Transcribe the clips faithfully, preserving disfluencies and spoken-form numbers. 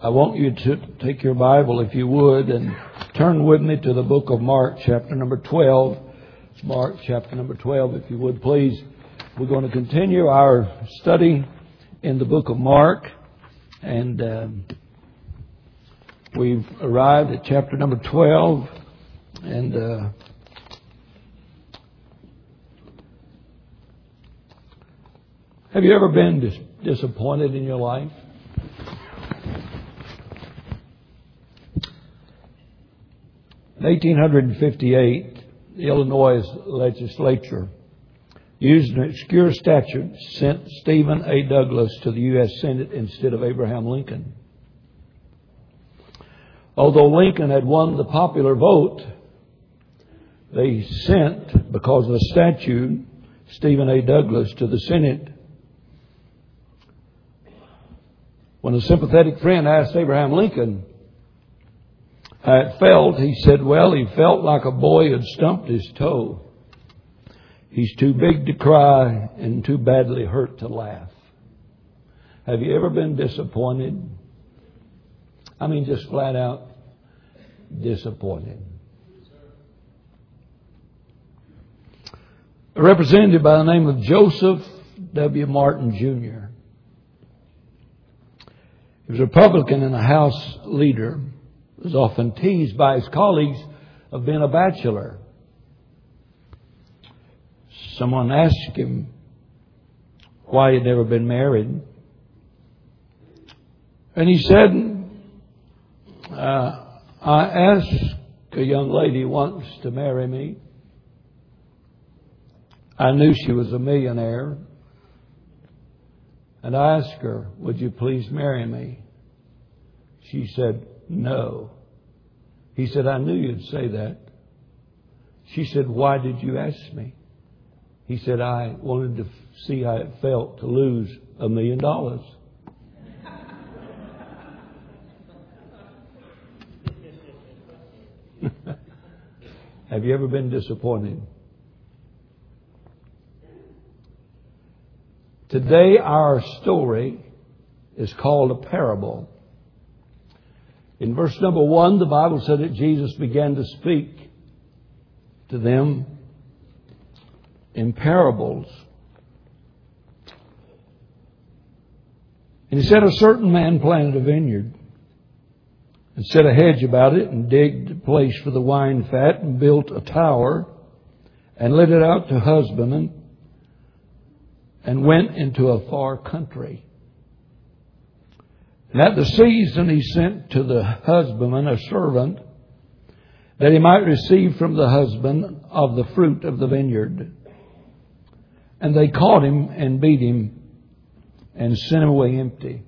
I want you to take your Bible, if you would, and turn with me to the book of Mark, chapter number twelve. Mark, chapter number twelve, if you would, please. We're going to continue our study in the book of Mark, and um, we've arrived at chapter number twelve, and uh, have you ever been dis- disappointed in your life? In eighteen fifty-eight, the Illinois legislature used an obscure statute, sent Stephen A. Douglas to the U S Senate instead of Abraham Lincoln. Although Lincoln had won the popular vote, they sent, because of the statute, Stephen A. Douglas to the Senate. When a sympathetic friend asked Abraham Lincoln how it felt, he said, well, he felt like a boy had stumped his toe. He's too big to cry and too badly hurt to laugh. Have you ever been disappointed? I mean, just flat out disappointed. A representative by the name of Joseph W. Martin, Junior He was a Republican and a House leader. He was often teased by his colleagues of being a bachelor. Someone asked him why he'd never been married. And he said, uh, I asked a young lady once to marry me. I knew she was a millionaire. And I asked her, would you please marry me? She said, no. He said, I knew you'd say that. She said, why did you ask me? He said, I wanted to see how it felt to lose a million dollars. Have you ever been disappointed? Today our story is called a parable. In verse number one, the Bible said that Jesus began to speak to them in parables. And he said, a certain man planted a vineyard and set a hedge about it and digged a place for the wine fat and built a tower and let it out to husbandmen and went into a far country. And at the season he sent to the husbandman a servant that he might receive from the husband of the fruit of the vineyard. And they caught him and beat him and sent him away empty.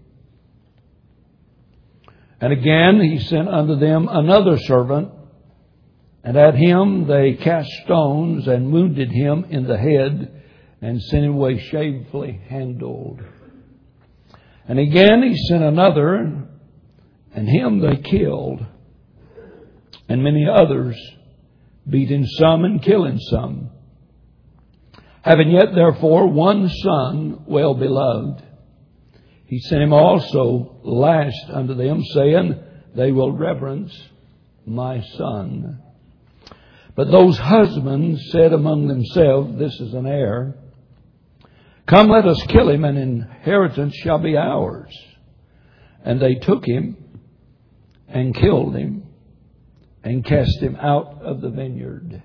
And again he sent unto them another servant, and at him they cast stones and wounded him in the head and sent him away shamefully handled. And again he sent another, and him they killed, and many others, beating some and killing some. Having yet therefore one son well beloved, he sent him also last unto them, saying, they will reverence my son. But those husbands said among themselves, this is an heir. Come, let us kill him, and inheritance shall be ours. And they took him and killed him and cast him out of the vineyard.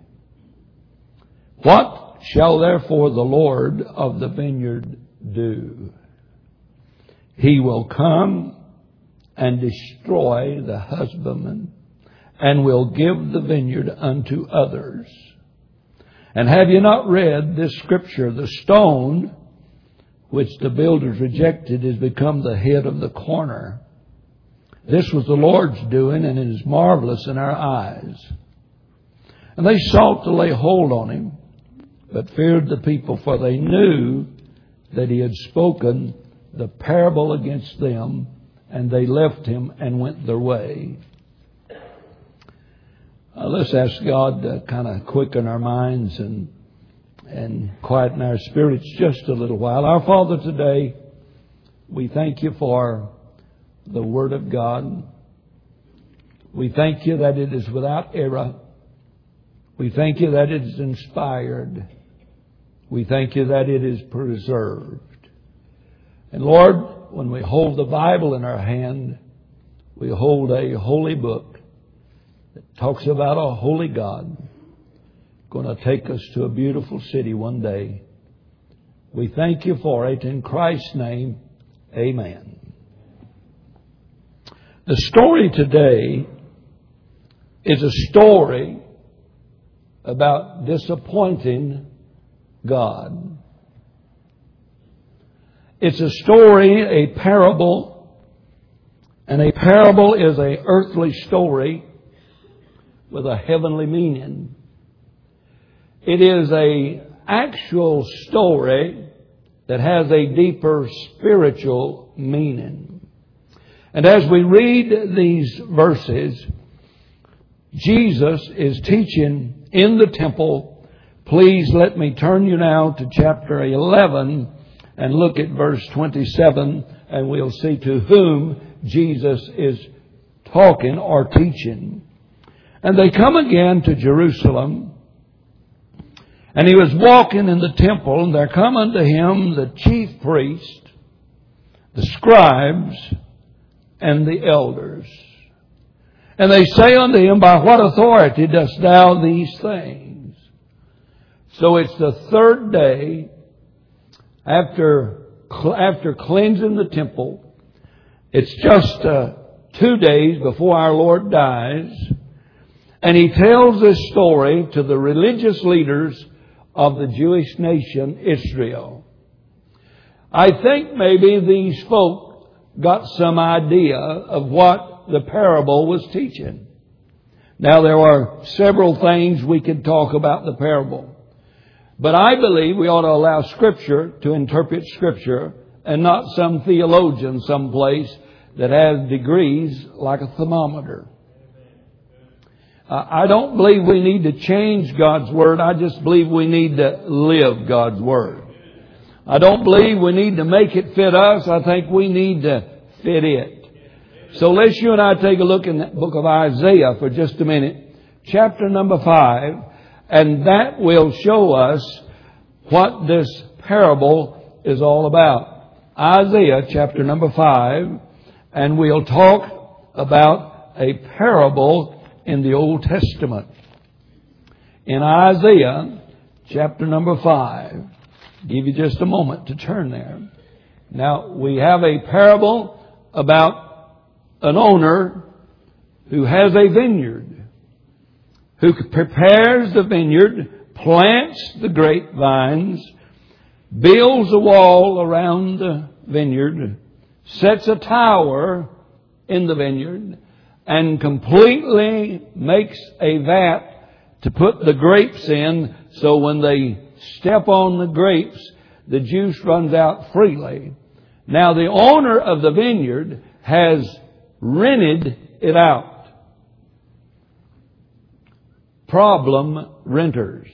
What shall therefore the Lord of the vineyard do? He will come and destroy the husbandman and will give the vineyard unto others. And have you not read this scripture? The stone which the builders rejected has become the head of the corner. This was the Lord's doing, and it is marvelous in our eyes. And they sought to lay hold on him, but feared the people, for they knew that he had spoken the parable against them, and they left him and went their way. Uh, let's ask God to kind of quicken our minds and and quieten our spirits just a little while. Our Father, today, we thank you for the Word of God. We thank you that it is without error. We thank you that it is inspired. We thank you that it is preserved. And Lord, when we hold the Bible in our hand, we hold a holy book that talks about a holy God going to take us to a beautiful city one day. We thank you for it in Christ's name. Amen. The story today is a story about disappointing God. It's a story, a parable, and a parable is an earthly story with a heavenly meaning. It is an actual story that has a deeper spiritual meaning. And as we read these verses, Jesus is teaching in the temple. Please let me turn you now to chapter eleven and look at verse twenty-seven, and we'll see to whom Jesus is talking or teaching. And they come again to Jerusalem, and he was walking in the temple, and there come unto him the chief priest, the scribes, and the elders. And they say unto him, by what authority dost thou these things? So it's the third day after, after cleansing the temple. It's just uh, two days before our Lord dies. And he tells this story to the religious leaders of the Jewish nation, Israel. I think maybe these folk got some idea of what the parable was teaching. Now, there are several things we could talk about the parable. But I believe we ought to allow Scripture to interpret Scripture and not some theologian someplace that has degrees like a thermometer. Uh, I don't believe we need to change God's Word. I just believe we need to live God's Word. I don't believe we need to make it fit us. I think we need to fit it. So let's you and I take a look in the book of Isaiah for just a minute. Chapter number five. And that will show us what this parable is all about. Isaiah chapter number five. And we'll talk about a parable in the Old Testament. In Isaiah chapter number five. Give you just a moment to turn there. Now, we have a parable about an owner who has a vineyard, who prepares the vineyard, plants the grapevines, builds a wall around the vineyard, sets a tower in the vineyard, and completely makes a vat to put the grapes in, so when they step on the grapes, the juice runs out freely. Now, the owner of the vineyard has rented it out. Problem renters.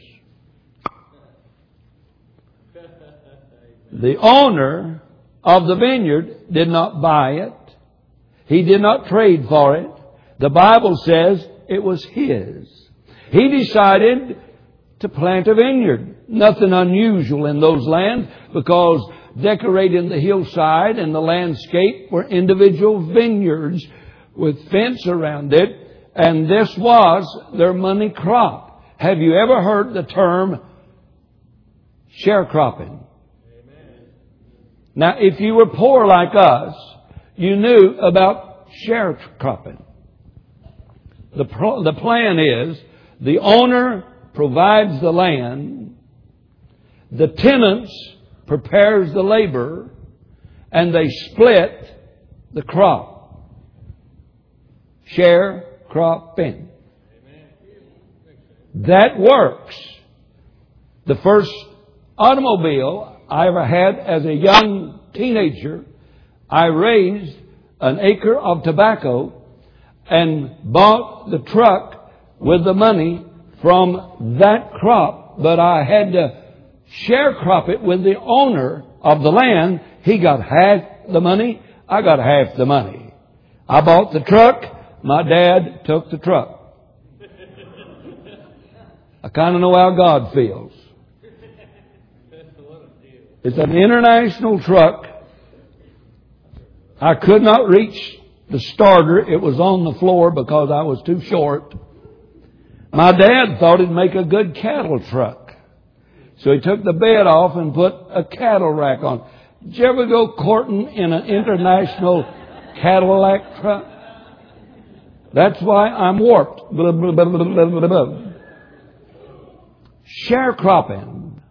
The owner of the vineyard did not buy it. He did not trade for it. The Bible says it was his. He decided to plant a vineyard. Nothing unusual in those lands, because decorating the hillside and the landscape were individual vineyards with fence around it. And this was their money crop. Have you ever heard the term sharecropping? Amen. Now, if you were poor like us, you knew about sharecropping. The, pro- the plan is the owner provides the land, the tenants prepares the labor, and they split the crop. Sharecropping. That works. The first automobile I ever had as a young teenager, I raised an acre of tobacco and bought the truck with the money from that crop, but I had to sharecrop it with the owner of the land. He got half the money, I got half the money. I bought the truck. My dad took the truck. I kind of know how God feels. It's an international truck. I could not reach the starter. It was on the floor because I was too short. My dad thought it'd make a good cattle truck. So he took the bed off and put a cattle rack on. Did you ever go courting in an international Cadillac truck? That's why I'm warped. Blah, blah, blah, blah, blah, blah. Sharecropping.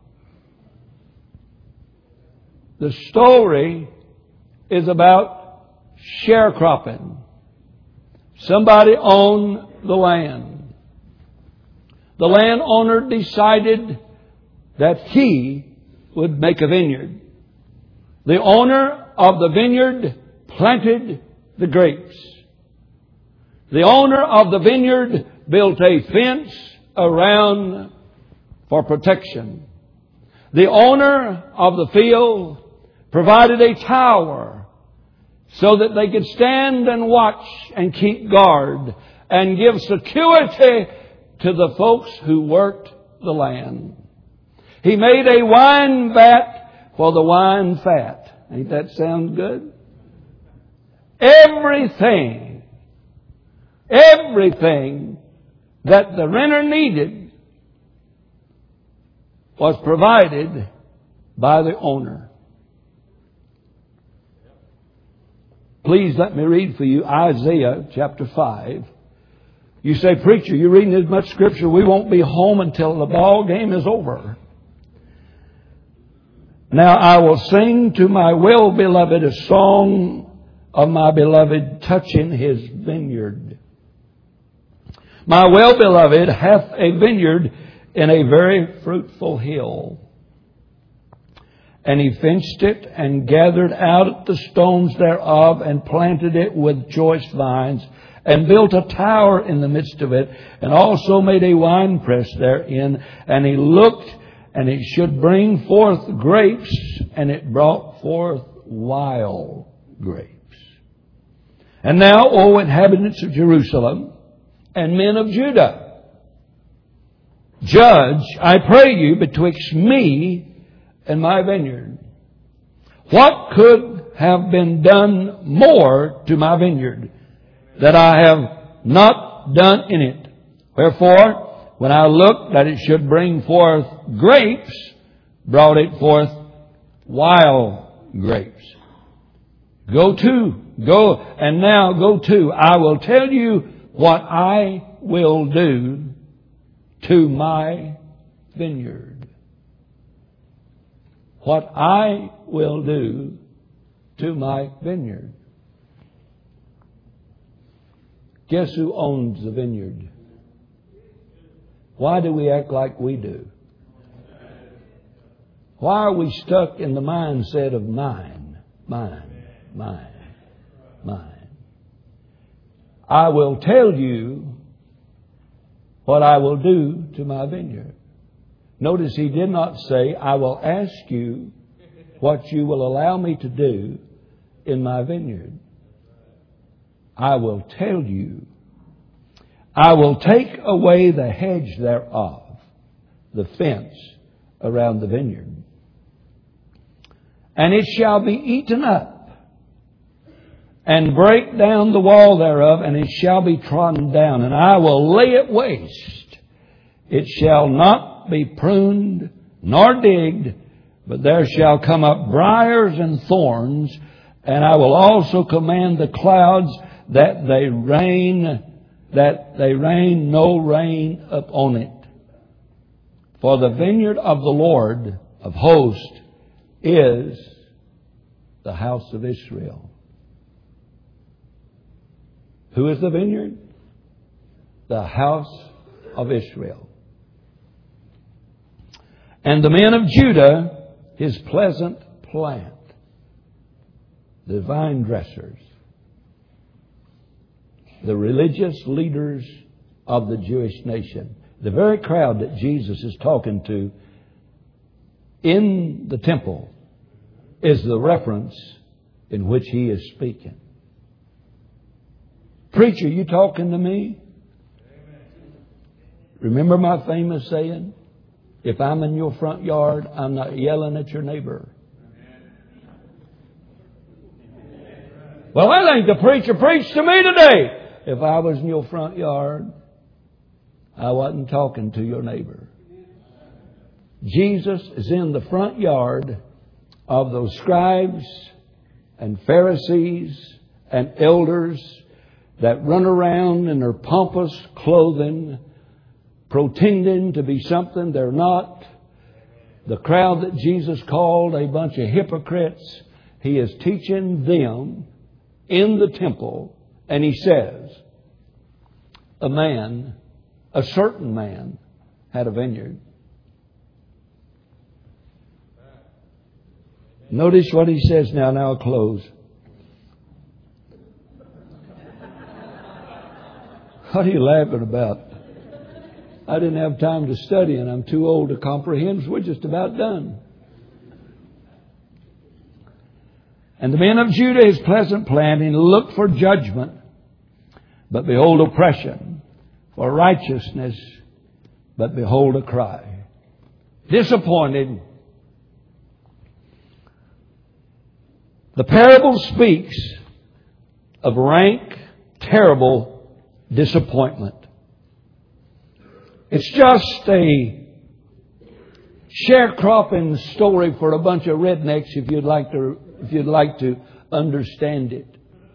The story is about sharecropping. Somebody owned the land. The landowner decided that he would make a vineyard. The owner of the vineyard planted the grapes. The owner of the vineyard built a fence around for protection. The owner of the field provided a tower so that they could stand and watch and keep guard and give security to the folks who worked the land. He made a wine vat for the wine fat. Ain't that sound good? Everything, everything that the renter needed was provided by the owner. Please let me read for you Isaiah chapter five. You say, preacher, you're reading as much scripture, we won't be home until the ball game is over. Now I will sing to my well-beloved a song of my beloved touching his vineyard. My well-beloved hath a vineyard in a very fruitful hill. And he fenced it and gathered out the stones thereof and planted it with choice vines and built a tower in the midst of it and also made a winepress therein. And he looked and it should bring forth grapes, and it brought forth wild grapes. And now, O inhabitants of Jerusalem and men of Judah, judge, I pray you, betwixt me and my vineyard. What could have been done more to my vineyard that I have not done in it? Wherefore, when I looked that it should bring forth grapes, brought it forth wild grapes. Go to, go, and now go to. I will tell you what I will do to my vineyard. What I will do to my vineyard. Guess who owns the vineyard? Why do we act like we do? Why are we stuck in the mindset of mine, mine, mine, mine? I will tell you what I will do to my vineyard. Notice he did not say, I will ask you what you will allow me to do in my vineyard. I will tell you. I will take away the hedge thereof, the fence around the vineyard. And it shall be eaten up, and break down the wall thereof, and it shall be trodden down, and I will lay it waste. It shall not be pruned nor digged, but there shall come up briars and thorns, and I will also command the clouds that they rain that they rain no rain upon it. For the vineyard of the Lord of hosts is the house of Israel. Who is the vineyard? The house of Israel. And the men of Judah, his pleasant plant, the vine dressers, the religious leaders of the Jewish nation, the very crowd that Jesus is talking to in the temple, is the reference in which he is speaking. Preacher, you talking to me? Remember my famous saying? If I'm in your front yard, I'm not yelling at your neighbor. Well, I think the preacher preached to me today. If I was in your front yard, I wasn't talking to your neighbor. Jesus is in the front yard of those scribes and Pharisees and elders that run around in their pompous clothing, pretending to be something they're not. The crowd that Jesus called a bunch of hypocrites, He is teaching them in the temple, and He says, a man, a certain man, had a vineyard. Notice what He says now. Now I'll close. What are you laughing about? I didn't have time to study and I'm too old to comprehend. So we're just about done. And the men of Judah, his pleasant planting, looked for judgment, but behold oppression, for righteousness, but behold a cry. Disappointed. The parable speaks of rank, terrible disappointment. It's just a sharecropping story for a bunch of rednecks if you'd like to if you'd like to understand it.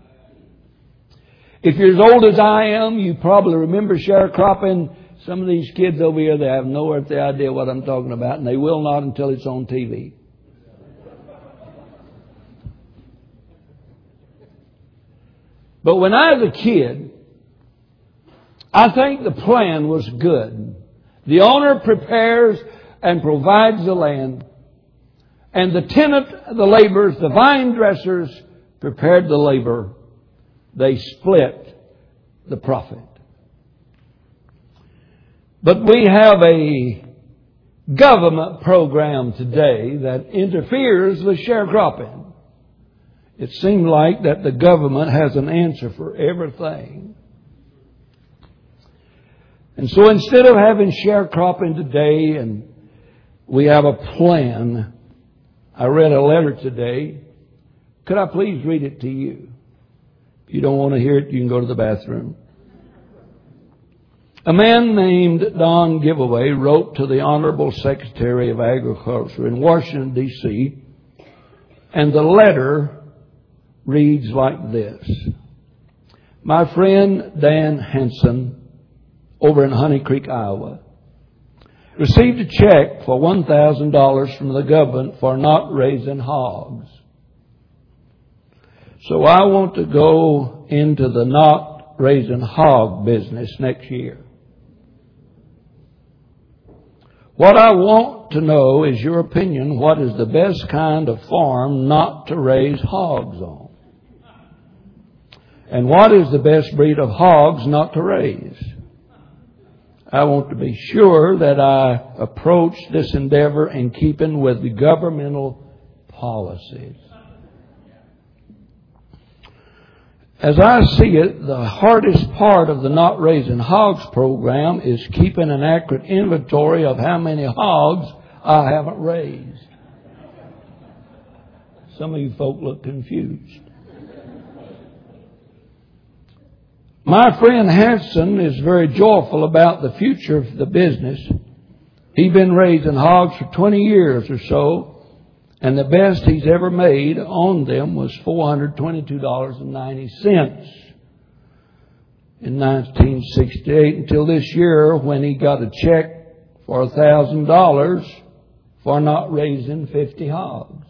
If you're as old as I am, you probably remember sharecropping. Some of these kids over here, they have no earthly idea what I'm talking about, and they will not until it's on T V. But when I was a kid, I think the plan was good. The owner prepares and provides the land, and the tenant, the laborers, the vine dressers prepared the labor. They split the profit. But we have a government program today that interferes with sharecropping. It seems like that the government has an answer for everything. And so instead of having sharecropping today, and we have a plan, I read a letter today. Could I please read it to you? If you don't want to hear it, you can go to the bathroom. A man named Don Giveaway wrote to the Honorable Secretary of Agriculture in Washington, D C, and the letter reads like this. My friend Dan Hansen over in Honey Creek, Iowa, received a check for one thousand dollars from the government for not raising hogs. So I want to go into the not raising hog business next year. What I want to know is your opinion. What is the best kind of farm not to raise hogs on? And what is the best breed of hogs not to raise? I want to be sure that I approach this endeavor in keeping with the governmental policies. As I see it, the hardest part of the Not Raising Hogs program is keeping an accurate inventory of how many hogs I haven't raised. Some of you folk look confused. My friend Hanson is very joyful about the future of the business. He's been raising hogs for twenty years or so, and the best he's ever made on them was four hundred twenty-two dollars and ninety cents in nineteen sixty-eight, until this year when he got a check for one thousand dollars for not raising fifty hogs.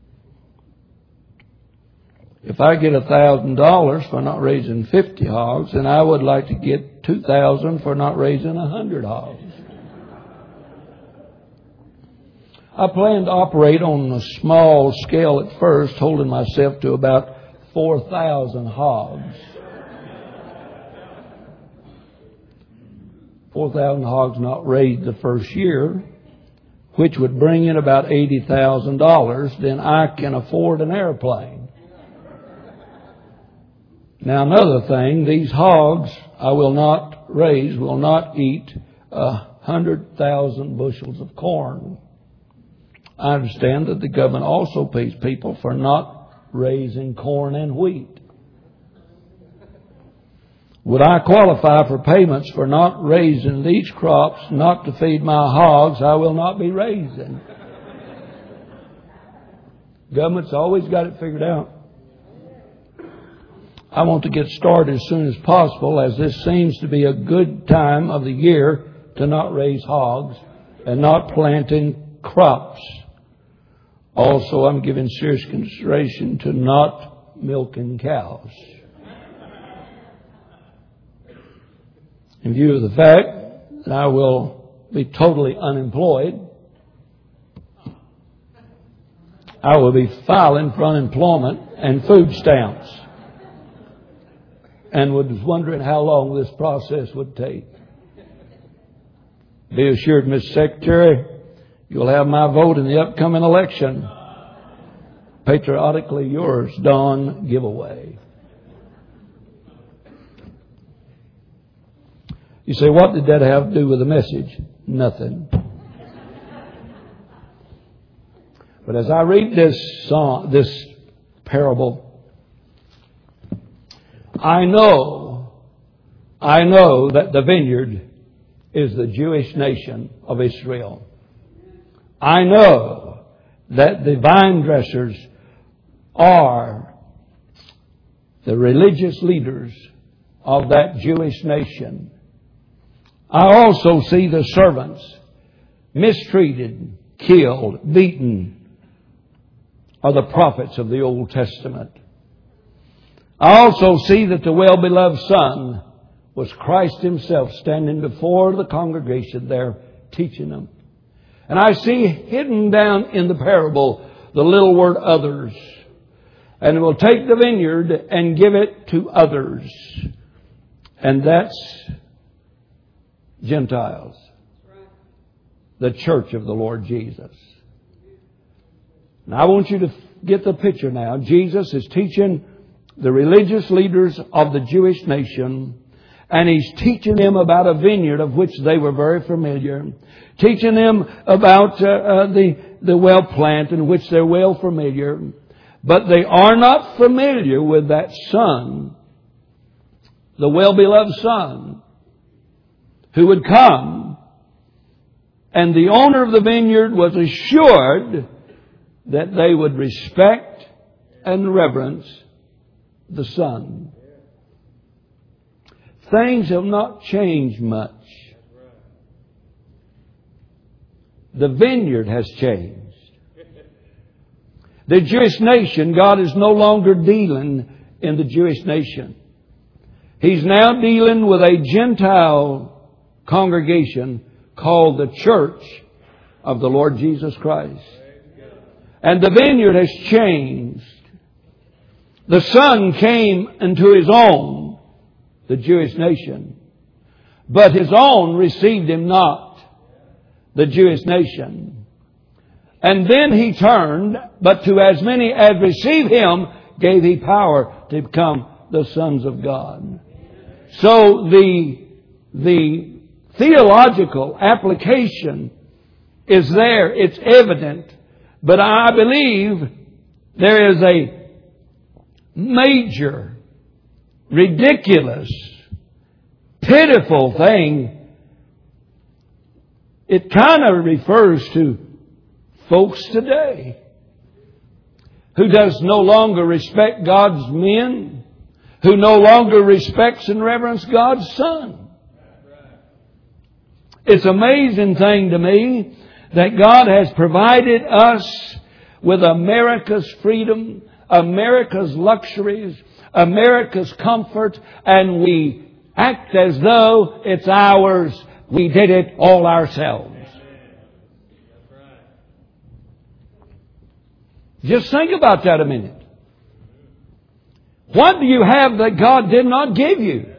If I get one thousand dollars for not raising fifty hogs, then I would like to get two thousand dollars for not raising one hundred hogs. I plan to operate on a small scale at first, holding myself to about four thousand hogs. four thousand hogs not raised the first year, which would bring in about eighty thousand dollars, then I can afford an airplane. Now another thing, these hogs I will not raise, will not eat a hundred thousand bushels of corn. I understand that the government also pays people for not raising corn and wheat. Would I qualify for payments for not raising these crops, not to feed my hogs? I will not be raising. Government's always got it figured out. I want to get started as soon as possible, as this seems to be a good time of the year to not raise hogs and not planting crops. Also, I'm giving serious consideration to not milking cows. In view of the fact that I will be totally unemployed, I will be filing for unemployment and food stamps, and was wondering how long this process would take. Be assured, Mister Secretary, you'll have my vote in the upcoming election. Patriotically yours, Don Giveaway. You say, what did that have to do with the message? Nothing. But as I read this song, this parable, I know, I know that the vineyard is the Jewish nation of Israel. I know that the vine dressers are the religious leaders of that Jewish nation. I also see the servants mistreated, killed, beaten are the prophets of the Old Testament. I also see that the well-beloved Son was Christ Himself standing before the congregation there teaching them. And I see hidden down in the parable the little word others. And it will take the vineyard and give it to others. And that's Gentiles. The church of the Lord Jesus. Now I want you to get the picture now. Jesus is teaching the religious leaders of the Jewish nation, and He's teaching them about a vineyard of which they were very familiar. Teaching them about uh, uh, the, the well plant in which they're well familiar. But they are not familiar with that Son, the well-beloved Son, who would come. And the owner of the vineyard was assured that they would respect and reverence the Son. Things have not changed much. The vineyard has changed. The Jewish nation, God is no longer dealing in the Jewish nation. He's now dealing with a Gentile congregation called the Church of the Lord Jesus Christ. And the vineyard has changed. The Son came into His own, the Jewish nation. But His own received Him not, the Jewish nation. And then He turned, but to as many as received Him, gave He power to become the sons of God. So the, the theological application is there. It's evident. But I believe there is a major, ridiculous, pitiful thing. It kind of refers to folks today who does no longer respect God's men, who no longer respects and reverence God's Son. It's an amazing thing to me that God has provided us with America's freedom, America's luxuries, America's comfort, and we act as though it's ours. We did it all ourselves. Just think about that a minute. What do you have that God did not give you?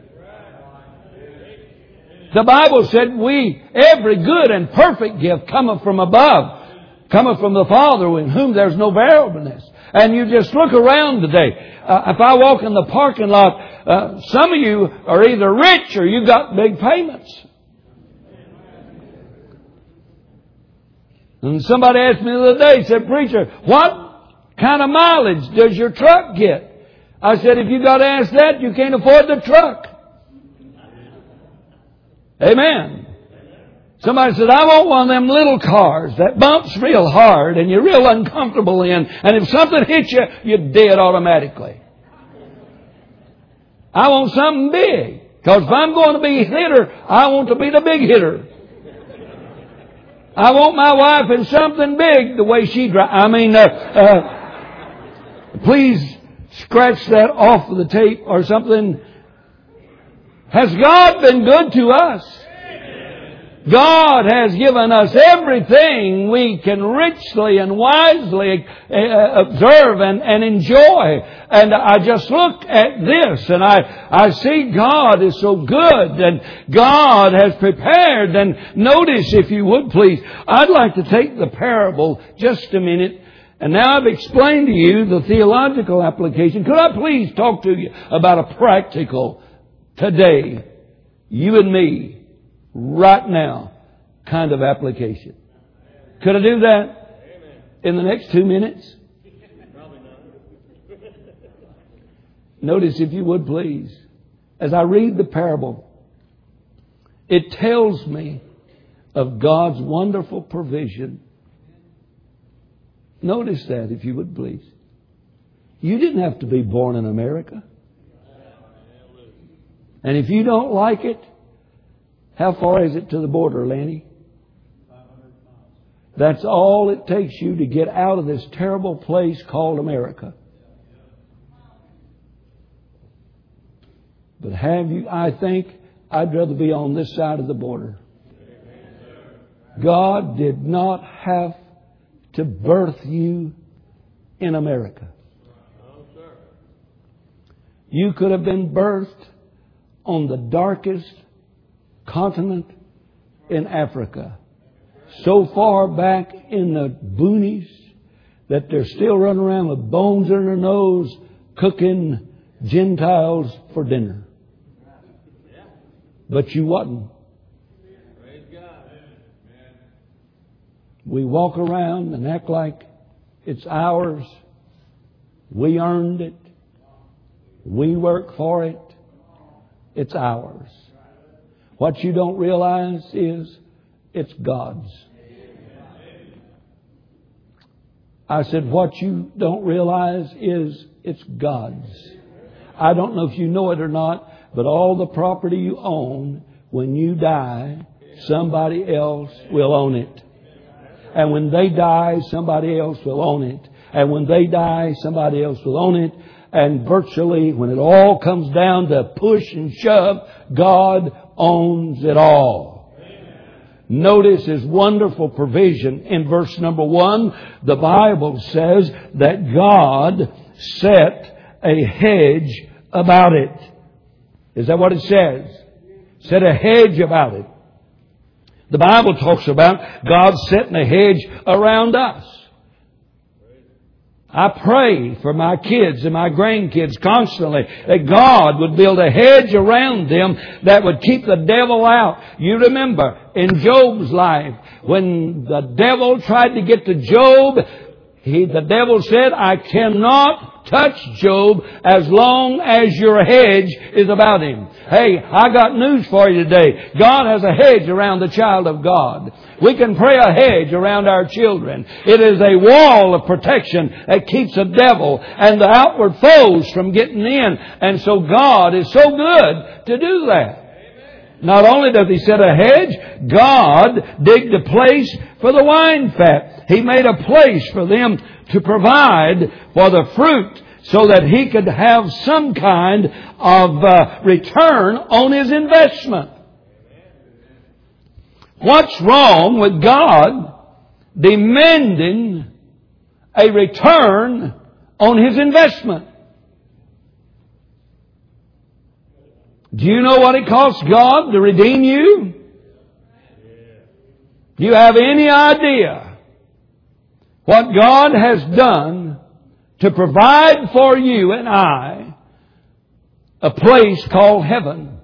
The Bible said we, every good and perfect gift cometh from above, cometh from the Father in whom there's no variableness. And you just look around today. Uh, if I walk in the parking lot, uh, some of you are either rich or you got big payments. And somebody asked me the other day, said, "Preacher, what kind of mileage does your truck get?" I said, "If you got to ask that, you can't afford the truck." Amen. Somebody said, "I want one of them little cars that bumps real hard and you're real uncomfortable in. And if something hits you, you're dead automatically." I want something big. Because if I'm going to be a hitter, I want to be the big hitter. I want my wife in something big the way she drives. I mean, uh, uh, please scratch that off of the tape or something. Has God been good to us? God has given us everything we can richly and wisely observe and, and enjoy. And I just look at this and I, I see God is so good and God has prepared. And notice, if you would please, I'd like to take the parable just a minute. And now I've explained to you the theological application. Could I please talk to you about a practical, today, you and me, right now, kind of application? Could I do that in the next two minutes? Notice, if you would please, as I read the parable, it tells me of God's wonderful provision. Notice that, if you would please. You didn't have to be born in America. And if you don't like it, how far is it to the border, Lanny? That's all it takes you to get out of this terrible place called America. But have you, I think, I'd rather be on this side of the border. God did not have to birth you in America. You could have been birthed on the darkest continent in Africa, so far back in the boonies that they're still running around with bones in their nose cooking Gentiles for dinner. But you wasn't. We walk around and act like it's ours. We earned it. We work for it. It's ours. What you don't realize is it's God's. I said, what you don't realize is it's God's. I don't know if you know it or not, but all the property you own, when you die, somebody else will own it. And when they die, somebody else will own it. And when they die, somebody else will own it. And virtually, when it all comes down to push and shove, God owns it all. Amen. Notice His wonderful provision. In verse number one, the Bible says that God set a hedge about it. Is that what it says? Set a hedge about it. The Bible talks about God setting a hedge around us. I pray for my kids and my grandkids constantly that God would build a hedge around them that would keep the devil out. You remember in Job's life, when the devil tried to get to Job, he, the devil said, "I cannot touch Job as long as your hedge is about him." Hey, I got news for you today. God has a hedge around the child of God. We can pray a hedge around our children. It is a wall of protection that keeps the devil and the outward foes from getting in. And so God is so good to do that. Not only does He set a hedge, God digged a place for the wine fat. He made a place for them to provide for the fruit so that He could have some kind of uh, return on His investment. What's wrong with God demanding a return on His investment? Do you know what it costs God to redeem you? Do you have any idea what God has done to provide for you and I a place called heaven.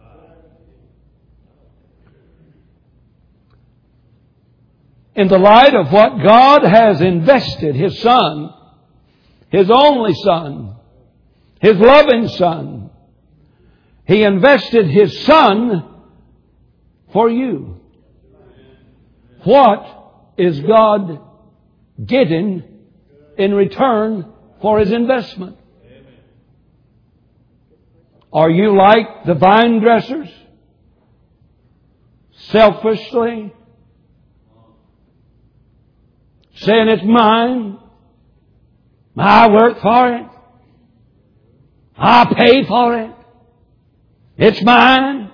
In the light of what God has invested, His Son, His only Son, His loving Son, He invested His Son for you. What is God getting in return for His investment? Are you like the vine dressers? Selfishly saying it's mine. I work for it. I pay for it. It's mine.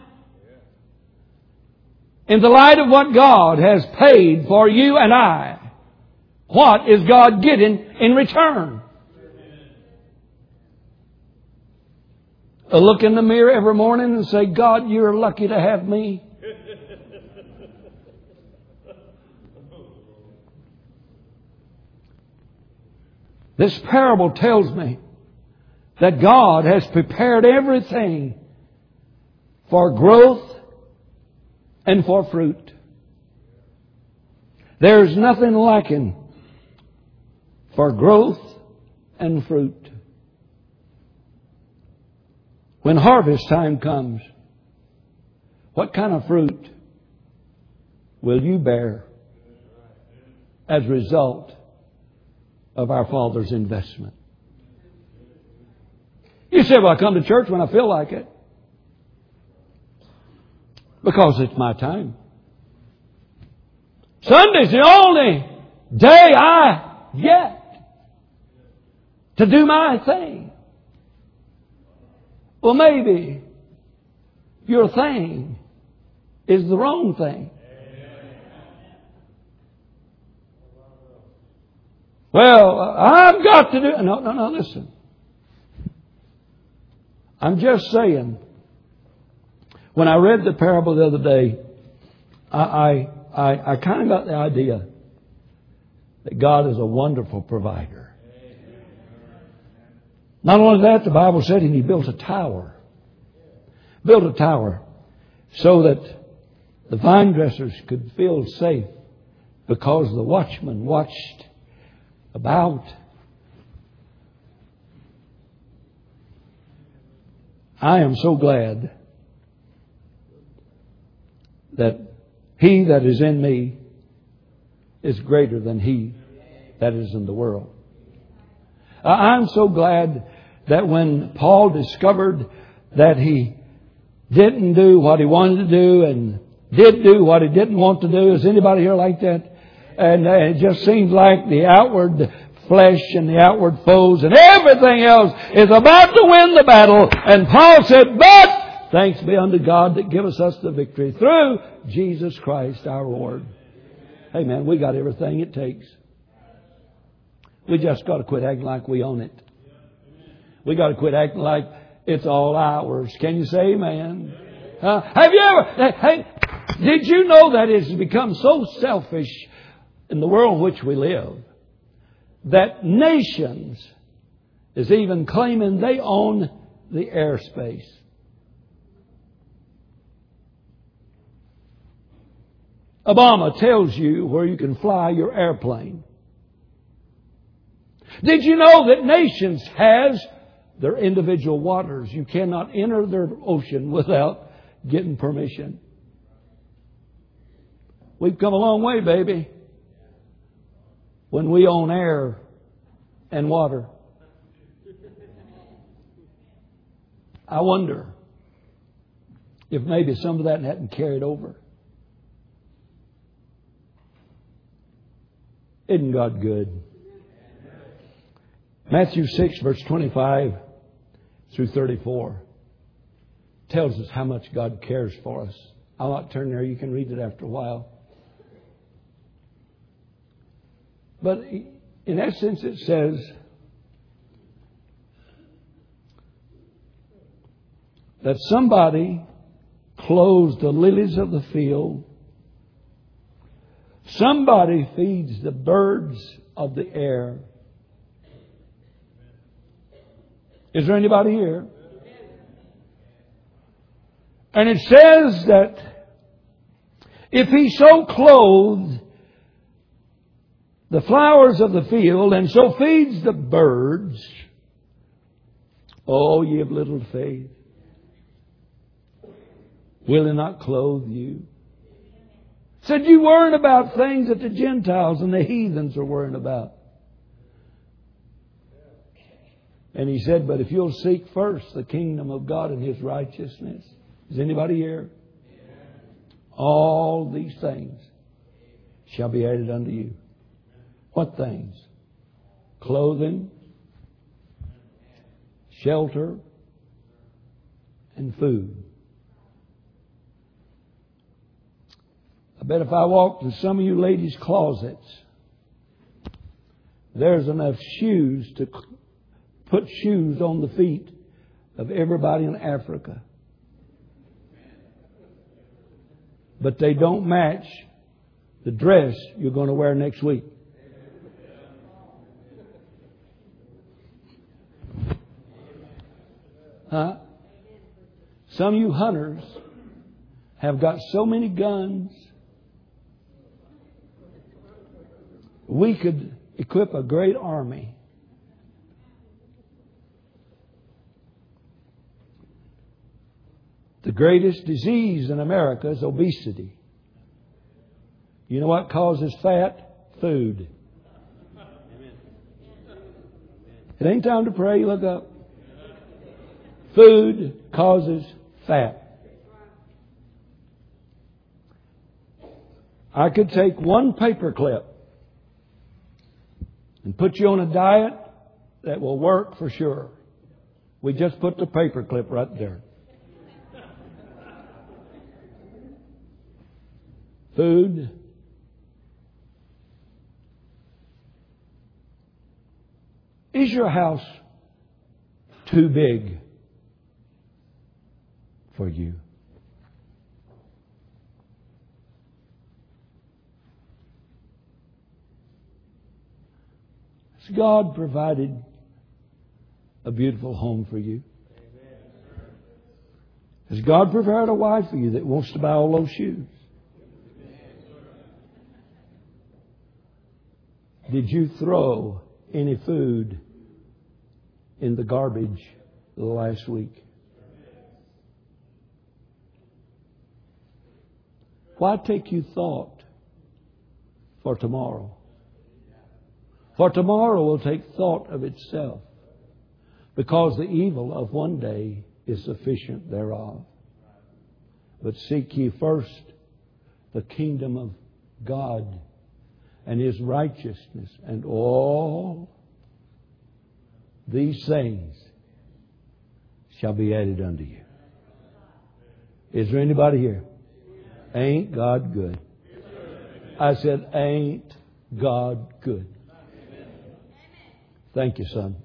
In the light of what God has paid for you and I, what is God getting in return? A look in the mirror every morning and say, God, you're lucky to have me. This parable tells me that God has prepared everything for growth and for fruit. There's nothing lacking for growth and fruit. When harvest time comes, what kind of fruit will you bear as a result of our Father's investment? You say, well, I come to church when I feel like it. Because it's my time. Sunday's the only day I get to do my thing. Well, maybe your thing is the wrong thing. Well, I've got to do... No, no, no, listen. I'm just saying, when I read the parable the other day, I, I, I, I kind of got the idea that God is a wonderful provider. Not only that, the Bible said He built a tower. Built a tower so that the vine dressers could feel safe because the watchman watched about. I am so glad that He that is in me is greater than he that is in the world. I'm so glad that when Paul discovered that he didn't do what he wanted to do and did do what he didn't want to do. Is anybody here like that? And it just seems like the outward flesh and the outward foes and everything else is about to win the battle. And Paul said, but thanks be unto God that giveth us the victory through Jesus Christ our Lord. Hey man, we got everything it takes. We just got to quit acting like we own it. We got to quit acting like it's all ours. Can you say amen? Uh, have you ever, hey, did you know that it's become so selfish in the world in which we live that nations is even claiming they own the airspace? Obama tells you where you can fly your airplane. Did you know that nations has their individual waters? You cannot enter their ocean without getting permission. We've come a long way, baby, when we own air and water. I wonder if maybe some of that hadn't carried over. Isn't God good? Matthew six, verse twenty-five through thirty-four tells us how much God cares for us. I'll not turn there. You can read it after a while. But in essence, it says that somebody clothes the lilies of the field. Somebody feeds the birds of the air. Is there anybody here? And it says that if He so clothed the flowers of the field and so feeds the birds, oh, ye of little faith, will He not clothe you? Said you worrying about things that the Gentiles and the heathens are worrying about. And He said, but if you'll seek first the kingdom of God and His righteousness. Is anybody here? All these things shall be added unto you. What things? Clothing, shelter, and food. I bet if I walked in some of you ladies' closets, there's enough shoes to put shoes on the feet of everybody in Africa. But they don't match the dress you're going to wear next week. Huh? Some of you hunters have got so many guns. We could equip a great army. The greatest disease in America is obesity. You know what causes fat? Food. It ain't time to pray. Look up. Food causes fat. I could take one paper clip and put you on a diet that will work for sure. We just put the paper clip right there. Food. Is your house too big for you? Has God provided a beautiful home for you? Has God prepared a wife for you that wants to buy all those shoes? Did you throw any food in the garbage last week? Why take you thought for tomorrow? For tomorrow will take thought of itself, because the evil of one day is sufficient thereof. But seek ye first the kingdom of God and His righteousness, and all these things shall be added unto you. Is there anybody here? Ain't God good? I said, ain't God good? Thank you, son.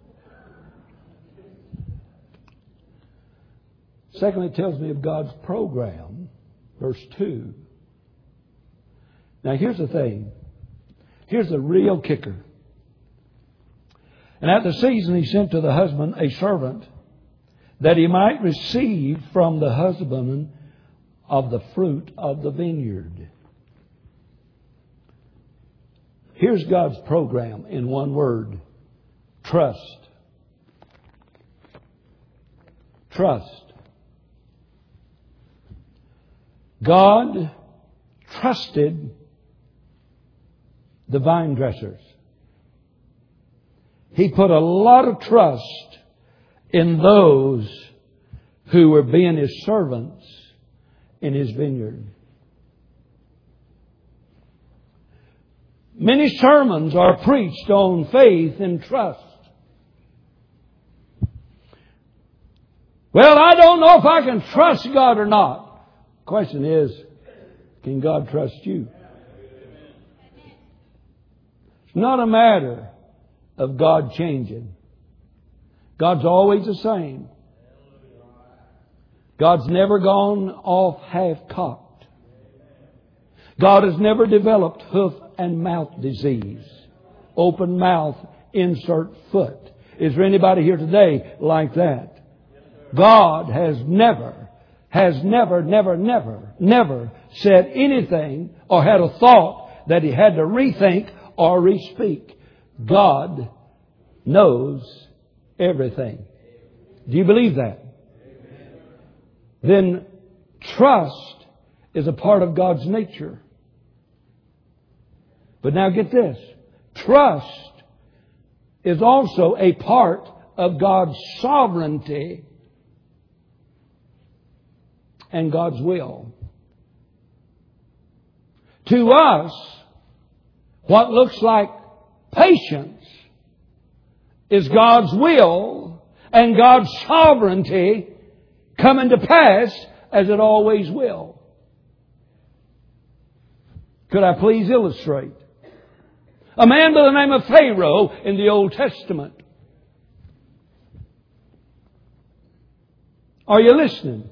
Secondly, it tells me of God's program. Verse two. Now here's the thing. Here's the real kicker. And at the season He sent to the husband a servant, that he might receive from the husbandman of the fruit of the vineyard. Here's God's program in one word. Trust. Trust. God trusted the vine dressers. He put a lot of trust in those who were being His servants in His vineyard. Many sermons are preached on faith and trust. Well, I don't know if I can trust God or not. The question is, can God trust you? It's not a matter of God changing. God's always the same. God's never gone off half-cocked. God has never developed hoof and mouth disease. Open mouth, insert foot. Is there anybody here today like that? God has never, has never, never, never, never said anything or had a thought that He had to rethink or re-speak. God knows everything. Do you believe that? Then trust is a part of God's nature. But now get this. Trust is also a part of God's sovereignty and God's will. To us, what looks like patience is God's will and God's sovereignty coming to pass as it always will. Could I please illustrate? A man by the name of Pharaoh in the Old Testament. Are you listening?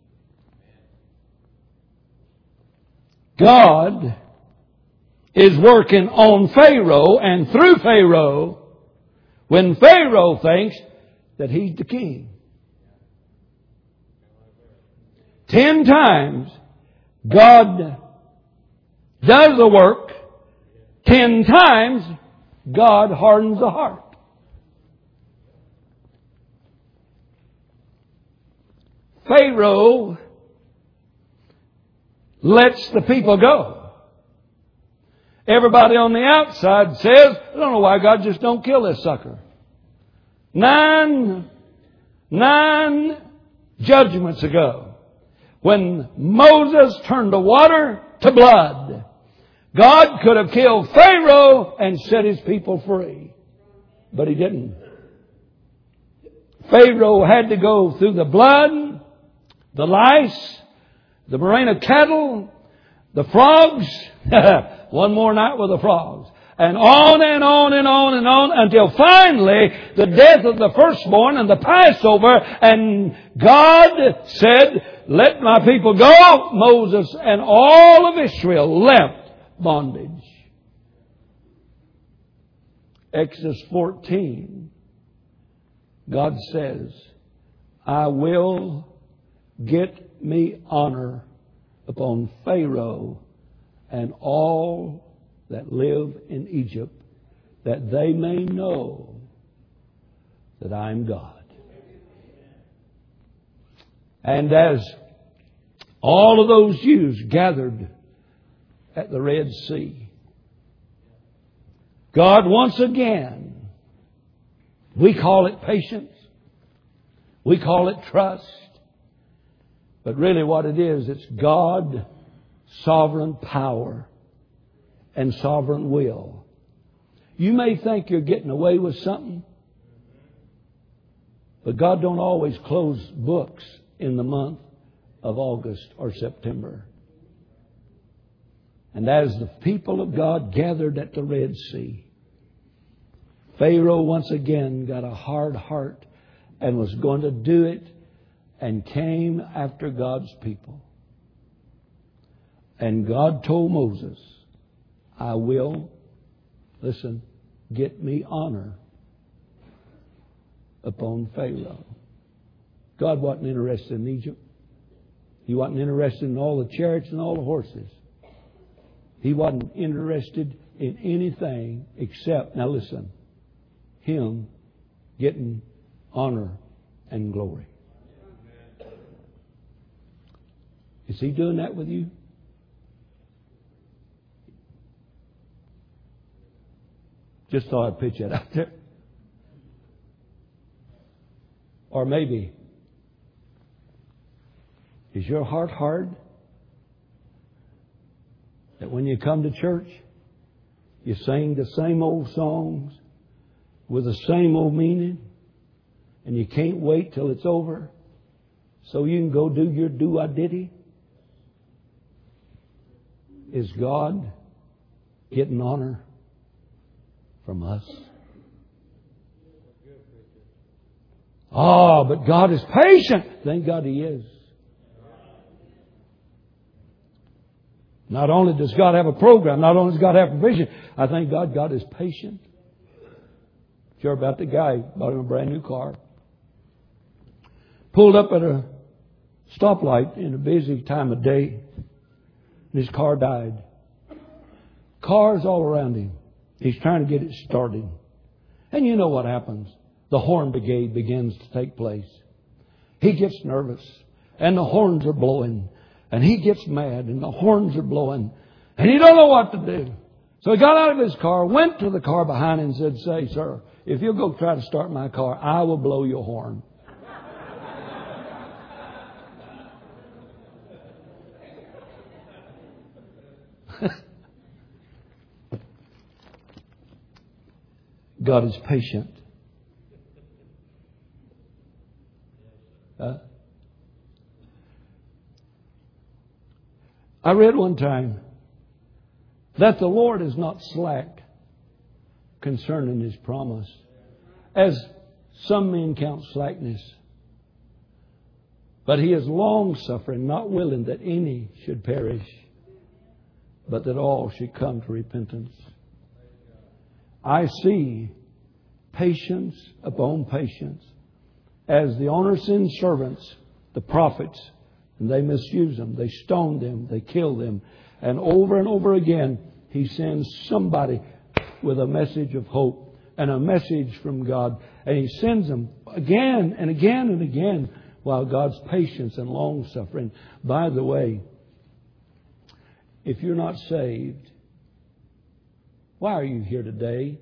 God is working on Pharaoh and through Pharaoh when Pharaoh thinks that he's the king. Ten times God does the work. Ten times God hardens the heart. Pharaoh lets the people go. Everybody on the outside says, I don't know why God just don't kill this sucker. Nine, nine judgments ago, when Moses turned the water to blood, God could have killed Pharaoh and set his people free. But He didn't. Pharaoh had to go through the blood, the lice, the merino cattle, the frogs. One more night with the frogs. And on and on and on and on until finally the death of the firstborn and the Passover. And God said, let my people go. Moses and all of Israel left bondage. Exodus fourteen. God says, I will get me honor upon Pharaoh and all that live in Egypt, that they may know that I am God. And as all of those Jews gathered at the Red Sea, God once again, we call it patience, we call it trust, but really what it is, it's God, sovereign power and sovereign will. You may think you're getting away with something, but God don't always close books in the month of August or September. And as the people of God gathered at the Red Sea, Pharaoh once again got a hard heart and was going to do it and came after God's people. And God told Moses, I will, listen, get me honor upon Pharaoh. God wasn't interested in Egypt. He wasn't interested in all the chariots and all the horses. He wasn't interested in anything except, now listen, Him getting honor and glory. Is He doing that with you? Just thought I'd pitch that out there. Or maybe, is your heart hard? That when you come to church, you sing the same old songs with the same old meaning, and you can't wait till it's over so you can go do your do-I-diddy? Is God getting honor from us? Oh, but God is patient. Thank God He is. Not only does God have a program, not only does God have provision, I thank God God is patient. Sure about the guy. Bought him a brand new car. Pulled up at a stoplight in a busy time of day. And his car died. Cars all around him. He's trying to get it started. And you know what happens. The horn brigade begins to take place. He gets nervous. And the horns are blowing. And he gets mad. And the horns are blowing. And he don't know what to do. So he got out of his car, went to the car behind him and said, "Say, sir, if you'll go try to start my car, I will blow your horn." God is patient. Uh, I read one time that the Lord is not slack concerning His promise, as some men count slackness, but He is long-suffering, not willing that any should perish, but that all should come to repentance. I see patience upon patience. As the owner sends servants, the prophets, and they misuse them, they stone them, they kill them, and over and over again, He sends somebody with a message of hope and a message from God. And He sends them again and again and again while God's patience and long-suffering. By the way, if you're not saved, why are you here today?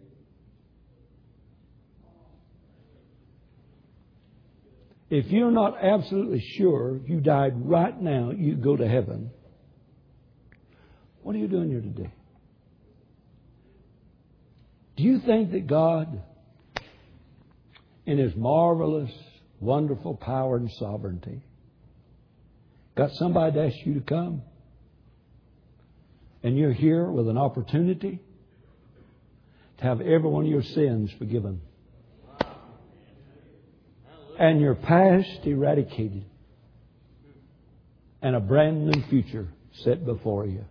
If you're not absolutely sure you died right now, you go to heaven. What are you doing here today? Do you think that God, in His marvelous, wonderful power and sovereignty, got somebody to ask you to come? And you're here with an opportunity to have every one of your sins forgiven. And your past eradicated. And a brand new future set before you.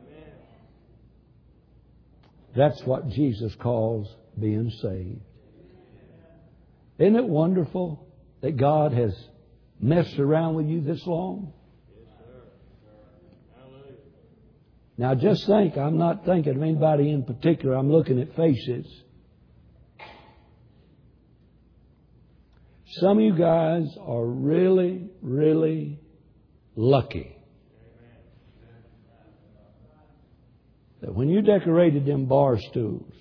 That's what Jesus calls being saved. Isn't it wonderful that God has messed around with you this long? Now just think, I'm not thinking of anybody in particular. I'm looking at faces. Some of you guys are really, really lucky that when you decorated them bar stools,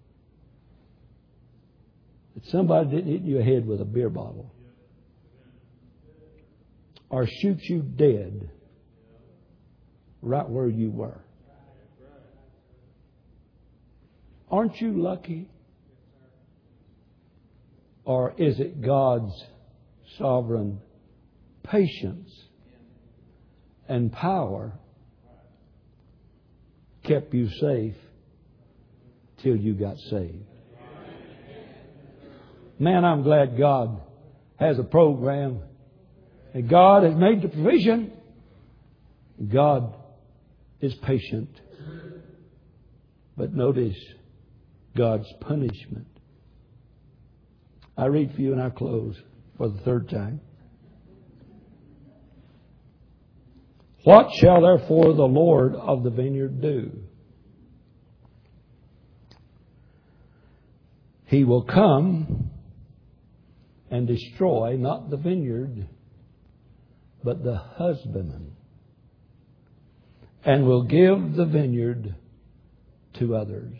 that somebody didn't hit you ahead with a beer bottle or shoot you dead right where you were. Aren't you lucky? Or is it God's sovereign patience and power kept you safe till you got saved? Man, I'm glad God has a program. And God has made the provision. God is patient. But notice God's punishment. I read for you and I close for the third time. What shall therefore the Lord of the vineyard do? He will come and destroy not the vineyard, but the husbandman, and will give the vineyard to others.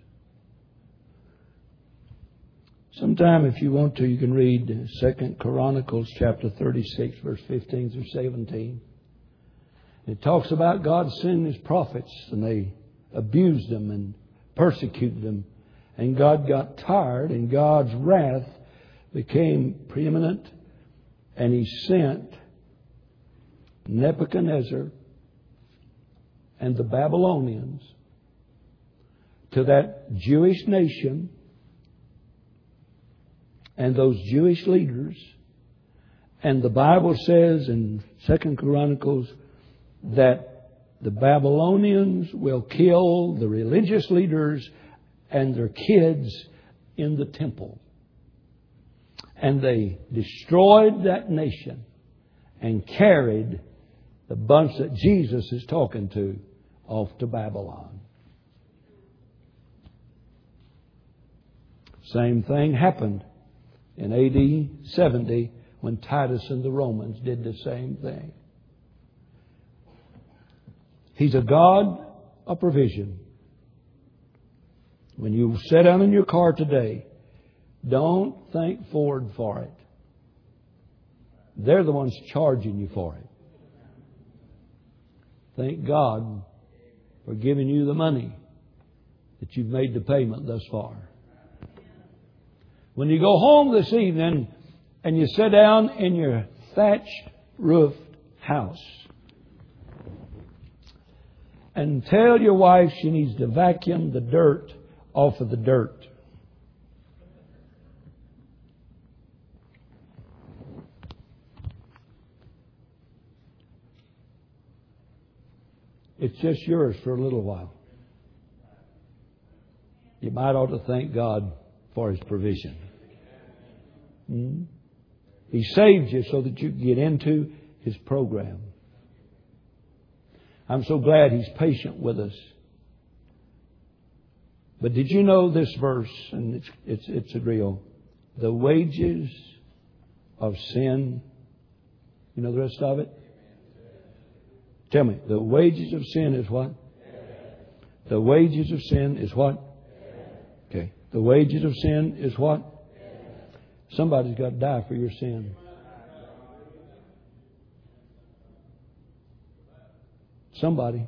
Sometime, if you want to, you can read Second Chronicles chapter thirty-six, verse fifteen through seventeen. It talks about God sending His prophets, and they abused them and persecuted them. And God got tired, and God's wrath became preeminent, and He sent Nebuchadnezzar and the Babylonians to that Jewish nation and those Jewish leaders. And the Bible says in Second Chronicles that the Babylonians will kill the religious leaders and their kids in the temple. And they destroyed that nation and carried the bunch that Jesus is talking to off to Babylon. Same thing happened in A D seventy when Titus and the Romans did the same thing. He's a God of provision. When you sit down in your car today, don't thank Ford for it. They're the ones charging you for it. Thank God for giving you the money that you've made the payment thus far. When you go home this evening and you sit down in your thatched roofed house and tell your wife she needs to vacuum the dirt off of the dirt. It's just yours for a little while. You might ought to thank God for His provision. Hmm? He saved you so that you can get into His program. I'm so glad He's patient with us. But did you know this verse? And it's it's it's a real. The wages of sin. You know the rest of it? Tell me, the wages of sin is what? The wages of sin is what? Okay. The wages of sin is what? Somebody's got to die for your sin. Somebody.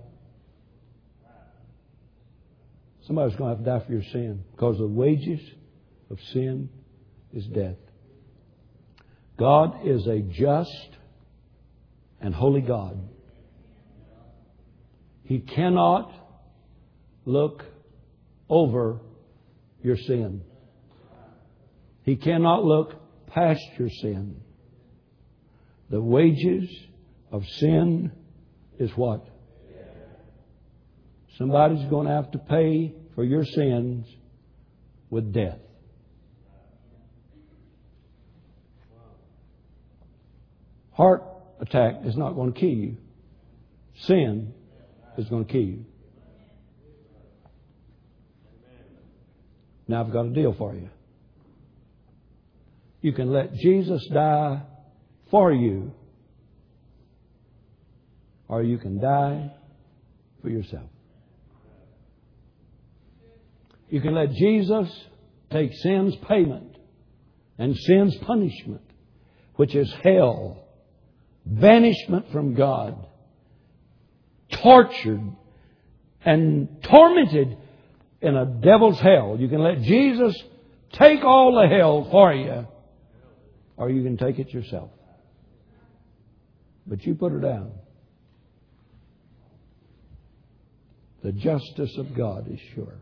Somebody's going to have to die for your sin. Because the wages of sin is death. God is a just and holy God. He cannot look over your sin. He cannot look past your sin. The wages of sin is what? Somebody's going to have to pay for your sins with death. Heart attack is not going to kill you. Sin is going to kill you. Now I've got a deal for you. You can let Jesus die for you, or you can die for yourself. You can let Jesus take sin's payment and sin's punishment, which is hell, banishment from God, tortured and tormented in a devil's hell. You can let Jesus take all the hell for you, or you can take it yourself. But you put her down. The justice of God is sure.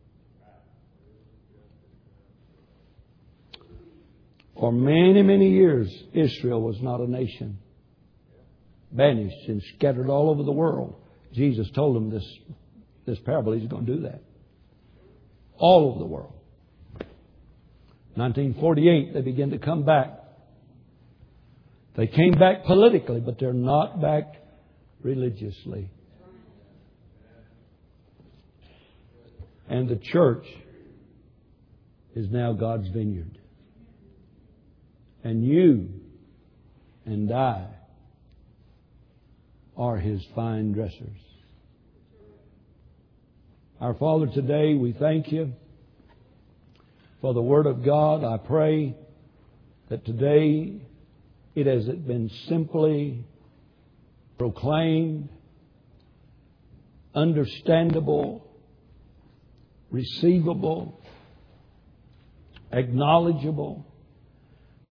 For many, many years, Israel was not a nation. Banished and scattered all over the world. Jesus told them this, this parable. He's going to do that. All over the world. nineteen forty-eight, they began to come back. They came back politically, but they're not back religiously. And the church is now God's vineyard. And you and I are His fine dressers. Our Father, today we thank You for the Word of God. I pray that today it has been simply proclaimed, understandable, receivable, acknowledgeable,